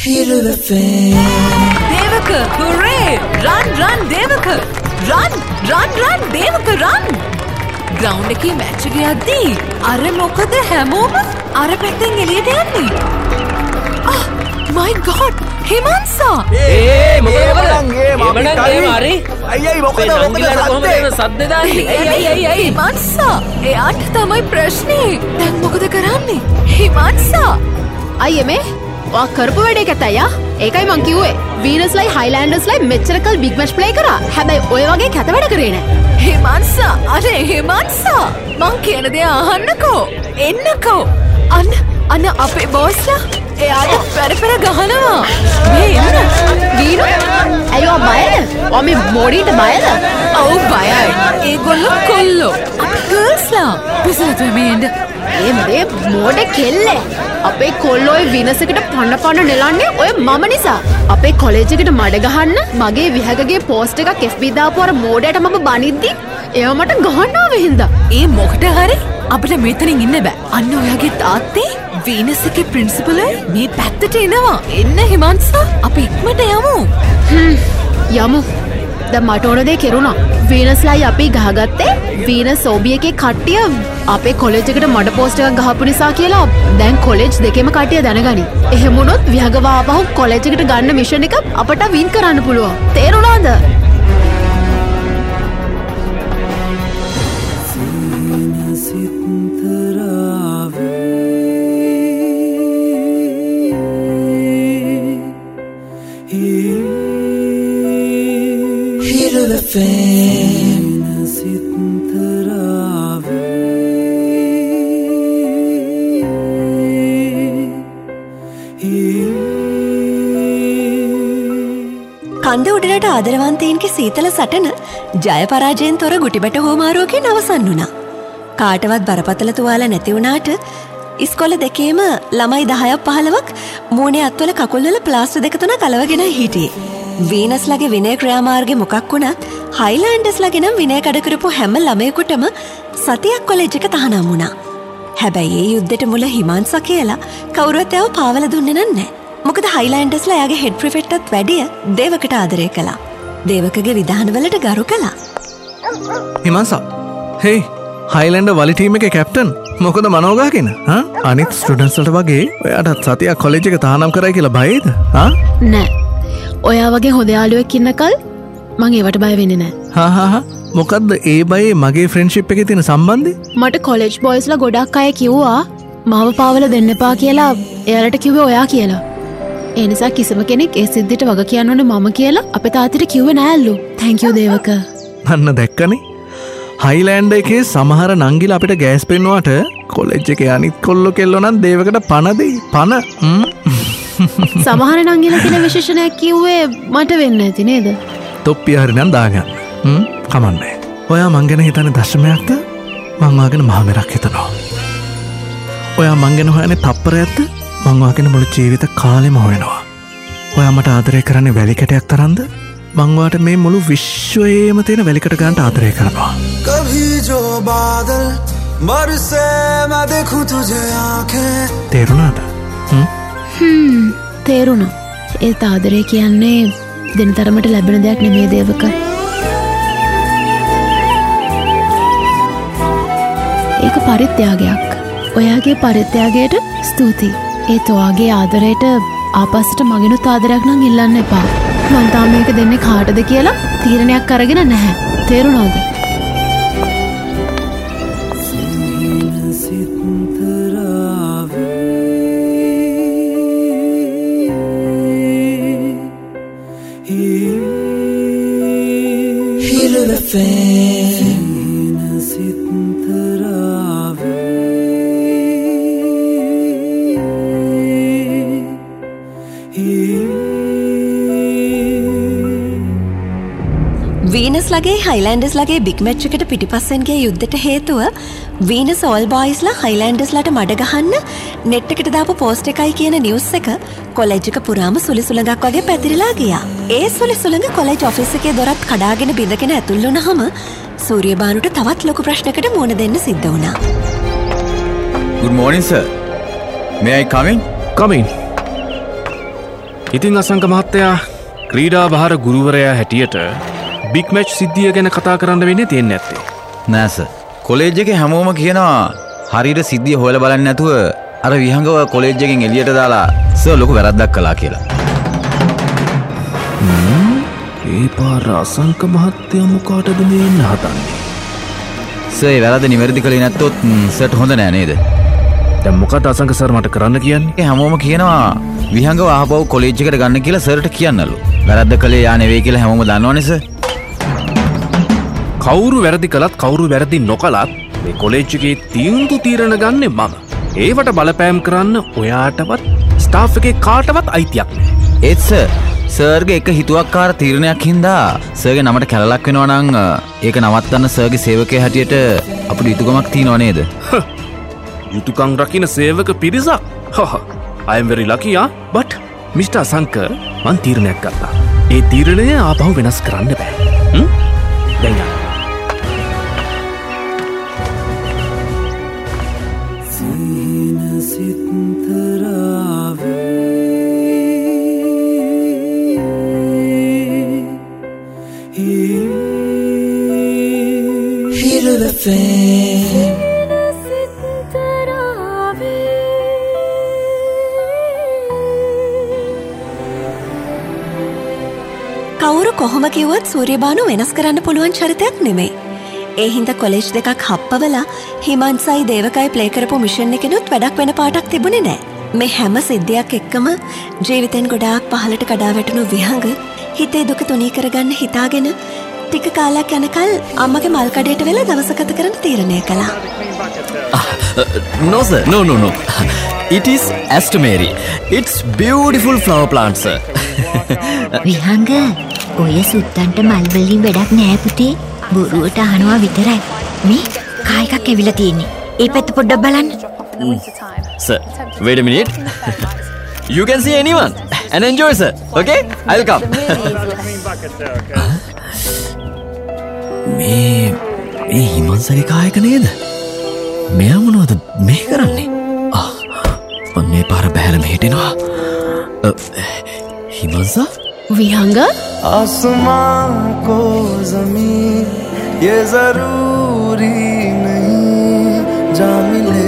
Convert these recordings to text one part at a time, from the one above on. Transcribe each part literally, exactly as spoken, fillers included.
Devaka, hooray! Run, run, Devaka! Run, run, run, Devaka, run! Ground එකේ match එක යද්දී අර මොකද හැමෝම අර පැත්තෙන් එළියට යන්නේ? Ah, my God! හිමන්සා! ඒ මොකද මොකද? ඒ මාරි. අයියයි මොකද මොකද සද්ද දාන්නේ? අයි අයි අයි අයි හිමන්සා! එයාට තමයි ප්‍රශ්නේ. දැන් මොකද කරන්නේ? හිමන්සා! අයියේ මේ වා කරපු වැඩේ කැතයියා. ඒකයි මං කිව්වේ. වීනස්ලයි හයිලෑන්ඩර්ස්ලයි මෙච්චරකල් බිග් මැච් ප්ලේ කරා. හැබැයි ඔය වගේ කැත වැඩ කරේ නෑ. හිමන්සා! අනේ හිමන්සා! මං කියන දේ අහන්නකෝ. එන්නකෝ. අන්න අන්න අපේ බෝස්ලා එයාට පෙරපෙර ගහනවා. මේ එන්න. වීනු අයියෝ බයද? ඔයා මේ මොඩීට බයද? ඔව් බයයි. ඒගොල්ලෝ කොල්ලෝ. අපි ගර්ල්ස්ලා. පිසලට මේ එන්න. ඒ මේ මොඩේ කෙල්ලේ. අපේ කොල්ලෝයි විනසකට පන්න පන්න නෙලන්නේ ඔය මම නිසා. අපේ කොලේජ් එකට මඩ ගහන්න මගේ විහගගේ පෝස්ට් එකක් එෆ් බී දාපු අර මෝඩයට මම බනිද්දි එයා මට ගහනවා වෙහින්දා. ඒ මොකට හරි අපිට මෙතනින් ඉන්න බෑ. අන්න ඔයාගේ තාත්තේ වීනස් එකේ ප්‍රින්සිපල් මේ පැත්තට එනවා. එන්න හිමන්සා අපි ඉක්මනට යමු. හ්ම් යමු. දැන් මට ඕන දේ කෙරුණා. වීනස්ලයි අපි ගහගත්තේ වීනස් ඕබී එකේ කට්ටිය අපේ කොලේජ් එකට මඩ පෝස්ට් එකක් ගහපු නිසා කියලා දැන් කොලේජ් දෙකේම කට්ටිය දැනගනි. එහෙම වුණොත් විහගව ආපහු කොලේජ් එකට ගන්න මිෂන් එක අපට වින් කරන්න පුළුවන්. තේරුණාද? කන්ද උඩරට ආදරවන්තයින්ගේ සීතල සටන ජය පරාජයෙන් තොර ගුටිබැට හෝමාරුවකින් අවසන් වුණා. කාටවත් බරපතල තුවාල නැති වුණාට ඉස්කොල දෙකේම ළමයි දහයක් පහළවක් මූණේ අත්වල කකුල්වල ප්ලාස්ටර් දෙක තුනක් අලවගෙන හිටියේ. වීනස්ලගේ විනය ක්‍රියාමාර්ගේ මොකක් වුණත් හයිලෑන්ඩර්ස්ලගේ නම් විනය කඩ කරපු හැම ළමයෙකුටම සතියක් කොලෙජ් එක තහනම් වුණා. හැබැයි ඒ යුද්ධෙට මුල හිමන්සා කියලා කවුරුවත් එයාව පාවල දුන්නේ නැහැ. මොකද හයිලෑන්ඩර්ස්ලා එයාගේ හෙඩ් ප්‍රිෆෙක්ට්ටත් වැඩිය දේවකට ආදරය කළා. දේවකගේ විධානවලට ගරු කළා. හිමන්සා. හේ හයිලෑන්ඩර් වලි ටීම් එකේ කැප්ටන් මොකද මනෝගාගෙන? හා අනිත් ස්ටුඩන්ට්ස් වලට වගේ ඔයාටත් සතියක් කොලෙජ් එක තහනම් කරයි කියලා බයයිද? හා? නෑ. ඔයා වගේ හොඳ යාළුවෙක් ඉන්නකල් මං ඒවට බය වෙන්නේ නෑ. හා හා හා මොකද්ද ඒ බයේ මගේ ෆ්‍රෙන්ඩ්ෂිප් එකේ තියෙන සම්බන්ධය? මට කොලෙජ් බොයිස්ලා ගොඩක් අය කිව්වා මාව පාවල දෙන්න එපා කියලා. එයාලට කිව්වේ ඔයා කියලා. ඒ නිසා කිසිම කෙනෙක් ඒ සිද්ධියට වග කියන්න ඕනේ මම කියලා අපේ තාත්තට කිව්වේ නෑලු. thank you දේවක. අන්න දැක්කනේ. හයිලෑන්ඩ් එකේ සමහර නංගිලා අපිට ගෑස් පෙන්නුවාට කොලෙජ් එකේ අනිත් කොල්ලෝ කෙල්ලෝ නම් දේවකට පණ දෙයි. පණ. සමහර නංගිලා කියන විශේෂණයක් කිව්වේ මට වෙන්නේ නැති නේද? තොප්පිය හරි නම් දාගන්න. හ්ම් කමන්නේ. ඔයා මං ගැන හිතන්නේ දශමයක්ද? මං වාගෙන මහමෙරක් හිතනවා. ඔයා මං ගැන හොයන්නේ තප්පරයක්ද? මං වාගෙන මුළු ජීවිත කාලෙම හොයනවා. ඔයා මට ආදරය කරන්නේ වැලිකටයක් තරම්ද? මං වාට මේ මුළු විශ්වයේම තියෙන වැලිකට ගන්නට ආදරය කරනවා. कभी जो बादल बरसे मैं देखूं तुझे आंखें. තේරුණාද? හ්ම් හ්ම් තේරුණා. ඒ ආදරය කියන්නේ දිනතරමට ලැබෙන දෙයක් නෙමෙයි දේවක. ඒක පරිත්‍යාගයක්. ඔයාගේ පරිත්‍යාගයට ස්තුතියි. ඒත් ඔයාගේ ආදරයට ආපස්සට මගෙනුත් ආදරයක් නම් ඉල්ලන්න එපා. මං තාම මේක දෙන්නේ කාටද කියලා තීරණයක් අරගෙන නැහැ. තේරුණාද? වීනස්ලගේ හයිලෑන්ඩර්ස්ලගේ බිග් මැච් එකට පිටිපස්සෙන් ගිය යුද්ධෙට හේතුව වීනස් ඕල් බොයිස්ලා හයිලෑන්ඩර්ස්ලාට මඩ ගහන්න නෙට් එකට දාපු පෝස්ට් එකයි කියන නිවුස් එක කොලෙජ් එක පුරාම සුළි සුළඟක් වගේ පැතිරිලා ගියා. ඒ සුළි සුළඟ කොලෙජ් ඔෆිස් එකේ දොරත් කඩාගෙන බිඳගෙන ඇතුල් වුණාම සූර්යබානුට තවත් ලොකු ප්‍රශ්නකට මුහුණ දෙන්න සිද්ධ වුණා. Good morning sir. May I come in? Come in. ඉතින් අසංක මහත්තයා ක්‍රීඩා භාර ගුරුවරයා හැටියට බිග් මැච් සිද්ධිය ගැන කතා කරන්න වෙන්නේ තියෙන්නේ නැත්තේ. නෑ සර්. කොලෙජ් එකේ හැමෝම කියනවා හරියට සිද්ධිය හොයලා බලන්නේ නැතුව අර විහංගව කොලෙජ් එකෙන් එළියට දාලා සර් ලොකු වැරද්දක් කළා කියලා. ඒ පාර අසංක මහත්තයා මොකටද මේ එන්න හදන්නේ? සර් ඒ වැරද්ද නිවැරදි කළේ නැත්තොත් සර්ට හොඳ නෑ නේද? දැන් මොකද අසංක සර් මට කරන්න කියන්නේ? ඒ හැමෝම කියනවා විහංගව ආපහු කොලෙජ් එකට ගන්න කියලා සර්ට කියන්නලු. වැරද්ද කළේ යා නෙවෙයි කියලා හැමෝම දන්නවනේ සර්. කවුරු වැරදි කළත් කවුරු වැරදි නොකළත් මේ කොලෙජ් එකේ තීන්දුව తీරන ගන්නේ මම. ඒවට බලපෑම් කරන්න ඔයාටවත් ස්ටාෆ් එකේ කාටවත් අයිතියක් නෑ. ඒත් සර් සර්ගේ එක හිතුවක්කාර තීරණයක් හින්දා සර්ගේ නමට කැලලක් වෙනවා නම් ඒක නවත්තන්න සර්ගේ සේවකයා හැටියට අපිට යුතුයකමක් තියෙනව නේද? යුතුයකම් රකින්න සේවක පිරිසක්. I am very lucky ah but mister Asanka මං තීරණයක් ගත්තා. ඒ තීරණය ආපහු වෙනස් කරන්න බෑ. හ්ම්? දැන් යන්න. කවුරු කොහොම කිව්වත් සූර්යබානු වෙනස් කරන්න පුළුවන් චරිතයක් නෙමෙයි. ඒ හින්දා කොලෙජ් දෙකක් හප්පවලා හිමන්සයි දේවකයි ප්ලේ කරපු මිෂන් එකෙනුත් වැඩක් වෙන පාටක් තිබුණේ නෑ. මේ හැම සිද්ධියක් එක්කම ජීවිතෙන් ගොඩාක් පහළට කඩා වැටුණු විහඟ හිතේ දුක තුනී කරගන්න හිතාගෙන ටික කාලයක් යනකල් අම්මගේ මල් කඩේට වෙලා දවස ගත කරන්න තීරණය කළා. No sir, no no no. It is Astomary. It's beautiful flower plant sir. විහංග ඔය සුද්දන්ට මල් වලින් වැඩක් නෑ පුතේ. බොරුවට අහනවා විතරයි. මේ කා එකක් ඇවිල්ලා තියෙන්නේ. ඒ පැත්ත පොඩ්ඩක් බලන්න. Sir, wait a minute. You can see anyone and enjoy sir. Okay? I'll come. මේ මේ හිමන්සගේ කායක නේද? මෙයා මොනවද මේ කරන්නේ? ආ මම මේ පාර බහැලා මෙහෙට එනවා. हिमांसा विहंग आसमां को ज़मीन ये ज़रूरी नहीं जा मिले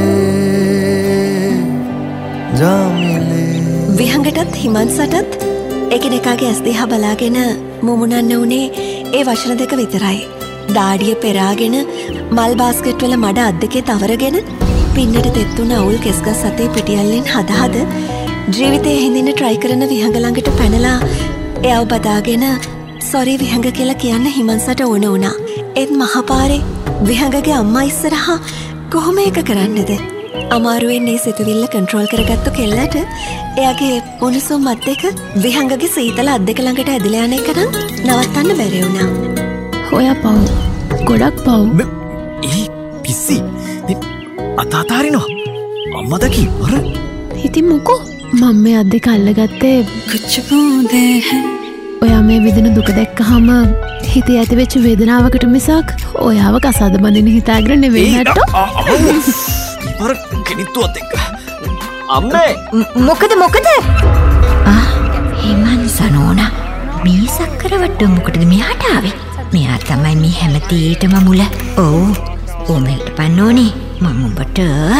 जा मिले විහංගටත් හිමන්සටත් එකිනෙකාගේ ඇස් දිහා බලාගෙන මුමුණන්න උනේ ඒ වචන දෙක විතරයි. දාඩිය පෙරාගෙන මල් බාස්කට් වල මඩ අත් දෙකේ තවරගෙන පින්නට තෙත්තුන අවුල් කෙස්ගස් අතේ පිටියල්ලෙන් හද හද ජීවිතේ හිඳින්න try කරන විහංග ළඟට පැනලා එයාව බදාගෙන sorry විහංග කියලා කියන්න හිමන්සට ඕන වුණා. ඒත් මහපාරේ විහංගගේ අම්මා ඉස්සරහා කොහොම ඒක කරන්නද? අමාරුවෙන් මේ සිතුවිල්ල කන්ට්‍රෝල් කරගත්තු කෙල්ලට එයාගේ උණුසුම් අත් දෙක විහංගගේ සීතල අත් දෙක ළඟට ඇදලා යන එක නම් නවත්තන්න බැරි වුණා. ඔයා පව් ගොඩක් පව්. ඒ පිස්සි අතාතාරිනවා අම්මද කිව්වර. ඉතින් මොකෝ මම මේ අත් දෙක අල්ලගත්තේ कुछ बूंदे हैं ඔයා මේ විදින දුක දැක්කහම හිතේ ඇතිවෙච්ච වේදනාවකට මිසක් ඔයාව කසාද බඳින්න හිතාගෙන නෙවෙයි නැට්ටෝ. ඉවර කෙනිට්ටුවත් එක්ක අම්මේ මොකද මොකද ආ හිමන්සනෝනා මේ සක්කරවට මොකටද මෙහාට ආවේ? මෙයා තමයි මේ හැම තීටම මුල. ඔව් ඔමෙල්ට පන්නෝනේ මම ඔබට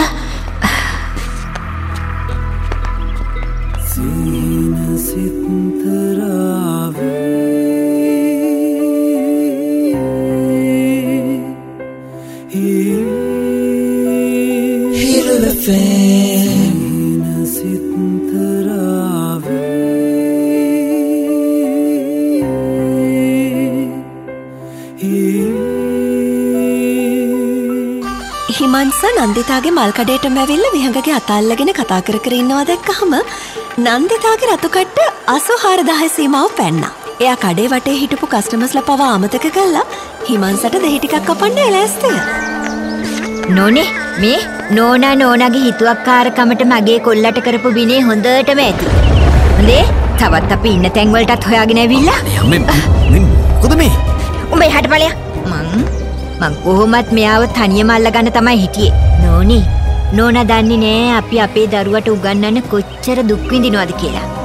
सीन सितरावे हिरलफे सीन सितरावे හිමන්ස නන්දිතාගේ මල් කඩේටම ඇවිල්ලා විහංගගේ අත අල්ලගෙන කතා කර කර ඉන්නවා දැක්කහම නන්දිතාගේ රතු කට්ට අසූ හාරදාහය සීමාව පැන්නා. එයා කඩේ වටේ හිටපු කස්ටමර්ස්ලා පවා අමතක කළා හිමන්සට දෙහි ටිකක් කපන්න එලෑස්තිය. නෝනේ මේ නෝනා නෝනාගේ හිතුවක්කාරකමට මගේ කොල්ලට කරපු විනේ හොඳටම ඇති. හොඳේ තවත් අපි ඉන්න තැන් වලටත් හොයාගෙන ඇවිල්ලා. අම්මේ මොකද මේ? උඹ එහාට ඵලයක්. මං මං කොහොමත් මෙයාව තනියම අල්ලගන්න තමයි හිටියේ. නෝනේ නෝනා දන්නේ නෑ අපි අපේ දරුවට උගන්වන්න කොච්චර දුක් විඳිනවද කියලා. මේ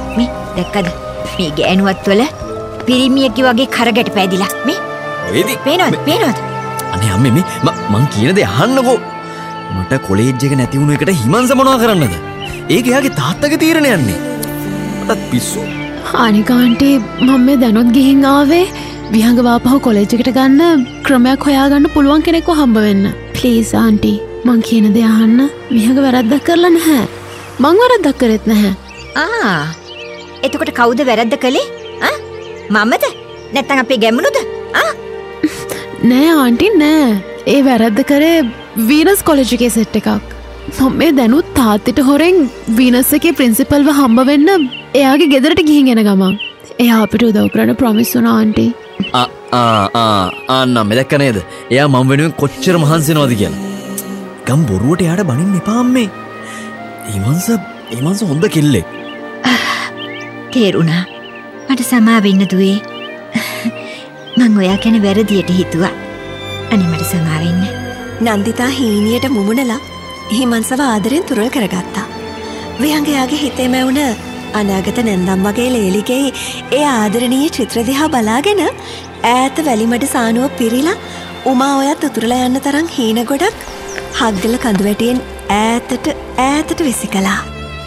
දැක්කද මේ ගෑනුවත් වල පිරිමියෙක්ගේ වගේ කරගැට පැදිලා මේ වේදි පේනවද පේනවද අනේ අම්මේ මේ මං කියන දේ අහන්නකෝ මට කොලේජ් එක නැති වුණු එකට හිමන්ස මොනවා කරන්නද ඒක එයාගේ තාත්තගේ තීරණයක් යන්නේ මටත් පිස්සු අනික ආන්ටි මම මේ දැනුත් ගිහින් ආවේ විහංග වාපහු කොලේජ් එකට ගන්න ක්‍රමයක් හොයාගන්න පුළුවන් කෙනෙක්ව හම්බ වෙන්න ප්ලීස් ආන්ටි මං කියන දේ අහන්න විහංග වැරද්දක් කරලා නැහැ මං වැරද්දක් කරෙත් නැහැ ආ එතකොට කවුද වැරද්ද කළේ ආ මමද නැත්නම් අපේ ගැමුණුද ආ නෑ ආන්ටි නෑ ඒ වැරද්ද කරේ වීනස් කොලේජ් එකේ සෙට් එකක් මම මේ දැනුත් තාත්තට හොරෙන් වීනස් එකේ ප්‍රින්සිපල්ව හම්බ වෙන්න එයාගේ ගෙදරට ගිහින් එන ගමන් එයා අපිට උදව් කරන්න ප්‍රොමිස් වුණා ආන්ටි ආ ආ ආ අන්න මෙදක නේද එයා මම වෙනුවෙන් කොච්චර මහන්සි වෙනවද කියලා ගම් බොරුවට එයාට බනින්න එපා අම්මේ ඊමන්ස ඊමන්ස හොඳ කෙල්ලෙක් තේරුණා මට සමාව වෙන්න දුවේ මං ඔයා ගැන වැරදියට හිතුවා අනේ මට සමාව වෙන්න නන්දිතා හීනියට මුමුණලා හිමන්සව ආදරෙන් තුරල් කරගත්තා විහංගයාගේ හිතේ මැවුණ අනාගත නැන්දම් වගේ ලේලිගේ ඒ ආදරණීය චිත්‍ර දිහා බලාගෙන ඈත වැලිමඩ සානුව පිරිලා උමා ඔයත් උතුරලා යන්න තරම් හීන ගොඩක් හග්ගල කඳු වැටියෙන් ඈතට ඈතට විසිකලා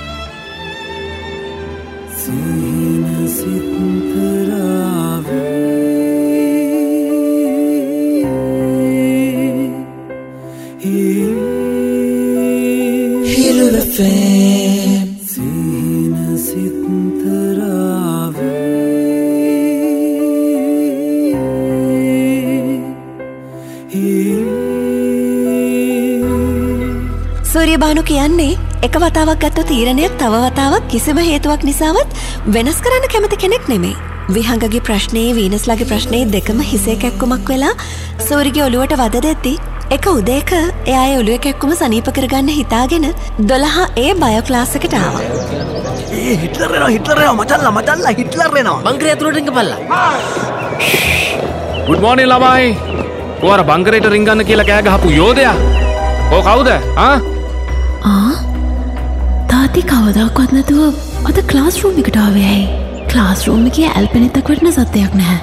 සූරියබානු කියන්නේ එක වතාවක් ගත්ත තීරණයක් තව වතාවක් කිසිම හේතුවක් නිසාවත් වෙනස් කරන්න කැමති කෙනෙක් නෙමෙයි. විහංගගේ ප්‍රශ්නේ වීනස්ලාගේ ප්‍රශ්නේ දෙකම හිසේ කැක්කුමක් වෙලා සූරිගේ ඔළුවට වද දෙද්දි එක උදේක එයා ඒ ඔළුවේ කැක්කුම සනීප කරගන්න හිතාගෙන දොළහ ඒ බයෝ ක්ලාස් එකට ආවා. ඒ හිට්ලර් එනවා හිට්ලර් එනවා මචල්ලා මචල්ලා හිට්ලර් එනවා. බංකරේ ඇතුළට රිංගපල්ලා. ගුඩ් මෝර්නිං ළමයි. ඔයාලා බංකරේට රිංගන්න කියලා කෑ ගහපු යෝධයා. ඔය කවුද? ආ? ආ? තාත්ති කවදාකවත් නැතුව අද ක්ලාස් රූම් එකට ආවේ ඇයි? ක්ලාස් රූම් එකේ ඇල්පෙනෙත්තක් වටන සත්‍යයක් නැහැ.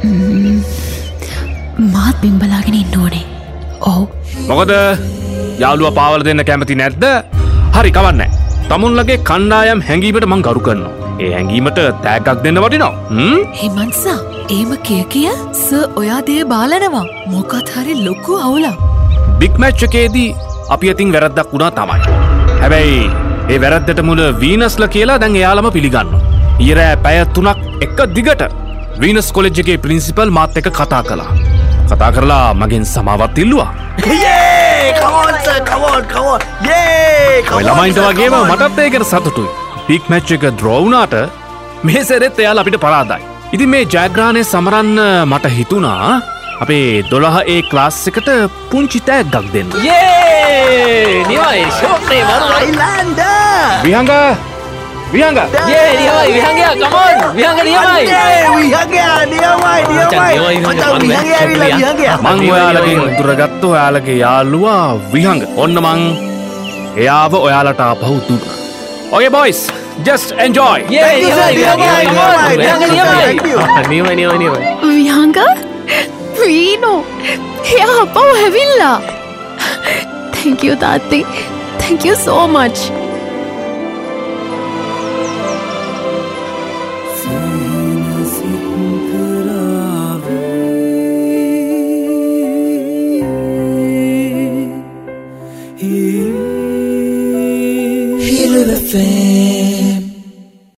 මාත් බිම් බලාගෙන ඉන්න ඕනේ. ඔව්. මොකද යාළුවා පාවල දෙන්න කැමති නැද්ද? හරි කවන්නේ. තමුන්ලගේ කණ්ඩායම් හැංගීමට මං ගරු කරනවා. ඒ හැංගීමට තෑග්ගක් දෙන්න වටිනවා. හ්ම්? හිමන්සා, එහෙම කිය කිය සර් ඔයා දේ බාලනවා. මොකත් හරි ලොකු අවුලක්. බිග් මැච් එකේදී අපි අතින් වැරද්දක් වුණා තමයි. හැබැයි ඒ වැරද්දට මුල වීනස්ලා කියලා දැන් එයාලම පිළිගන්නවා. ඊරෑ පැය තුනක් එක දිගට වීනස් කොලෙජ් එකේ ප්‍රින්සිපල් මාත් එක්ක කතා කළා. කතා කරලා මගෙන් සමාවත් ඉල්ලුවා. Yay! Come on sir, come on, come on. Yay! ඔය ළමයින්ට වගේම මටත් ඒකට සතුටුයි. බිග් මැච් එක ඩ්‍රෝ වුණාට මේ සැරේත් එයාලා අපිට පරාදයි. ඉතින් මේ ජයග්‍රහණය සමරන්න මට හිතුණා අපේ දොළහ ඒ ක්ලාස් එකට පුංචි තෑග්ගක් දෙන්න. යේ! නිවයි ෂෝප්නේ මරු Islander! විහංග විහංග යේ නිවයි විහංගයා come on විහංග නිවයි. විහංගයා නියමයි නියමයි. මචං විහංගයා ඇවිල්ලා විහංගයා. මං ඔයාලගෙන් උදුරගත්ත ඔයාලගේ යාළුවා විහංග. ඔන්න මං එයාව ඔයාලට ආපහු දුන්නා. Okay boys, just enjoy. යේ නිවයි විහංගයා come on විහංග නිවයි. නිවයි නිවයි නිවයි. විහංග වීනෝ එයා අපව හැවිල්ලා. thank you තාත්ති, thank you so much. Feel the fame.